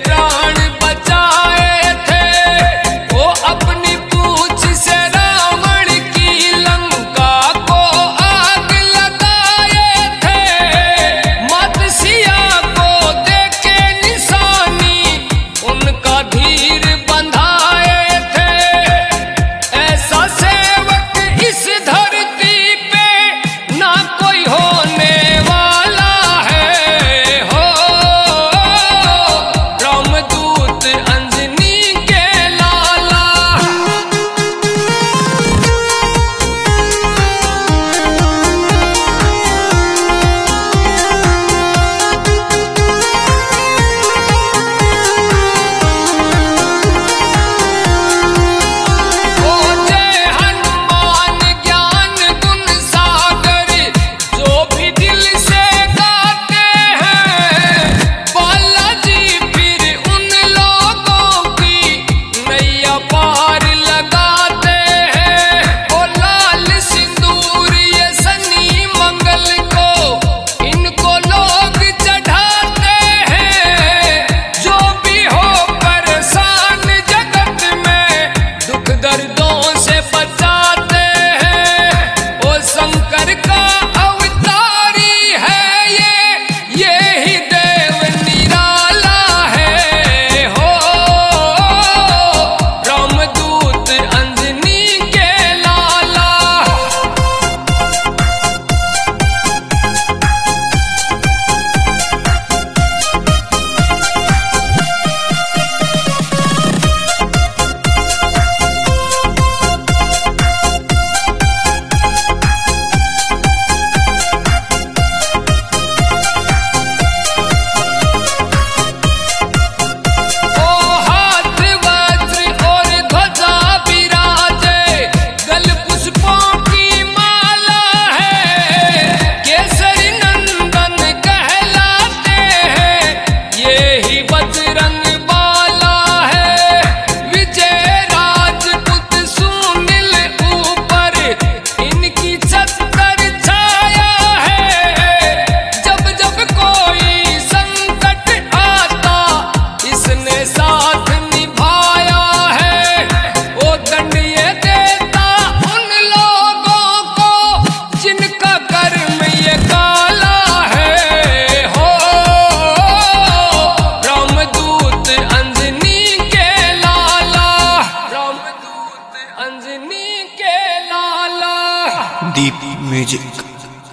प्राण बचाए थे। वो अपनी पूंछ से रावण की लंका को आग लगाए थे। मत्स्या को देके निशानी उनका धीर बंधाए थे। ऐसा सेवक इस धरती पे ना कोई होने वाला है। हो रामदूत अंजनी के लाला। ओ जय हनुमान ज्ञान गुण सागर, जो भी दिल से गाते हैं। बालाजी फिर उन लोगों की नैया पार लगाते हैं। ओ लाल सिंदूर ये शनि मंगल को इनको लोग चढ़ाते हैं। जो भी हो परेशान जगत में दुख दर्दों से बचाते हैं। ओ शंकर का अवतारी है ये ही देव निराला है। हो रामदूत अंजनी के लाला। ओ हाथ वज्र और ध्वजा विराजे, गल पुष्पों की माला है। केसरी नंदन कहलाते हैं, ये ही बजरंग बाला है। विजय राजपूत सुनील ऊपर इनकी छत्र छाया है। जब जब कोई संकट आता इसने साथ निभाया है। वो दंड ये देता उन लोगों को जिनका कर्म ये काला है। हो रामदूत अंजनी के लाला। रामदूत अंजनी के लाला। दीप म्यूजिक।